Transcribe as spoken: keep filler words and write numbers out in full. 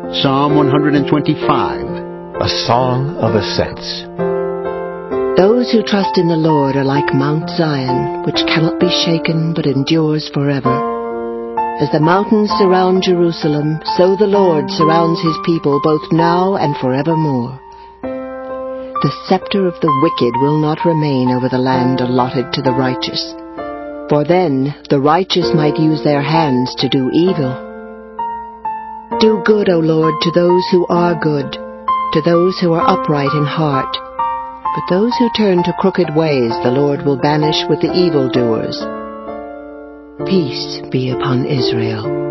Psalm one twenty-five. A Song of Ascents. Those who trust in the Lord are like Mount Zion, which cannot be shaken but endures forever. As the mountains surround Jerusalem, so the Lord surrounds his people both now and forevermore. The scepter of the wicked will not remain over the land allotted to the righteous, for then the righteous might use their hands to do evil. Do good, O Lord, to those who are good, to those who are upright in heart. But those who turn to crooked ways the Lord will banish with the evildoers. Peace be upon Israel.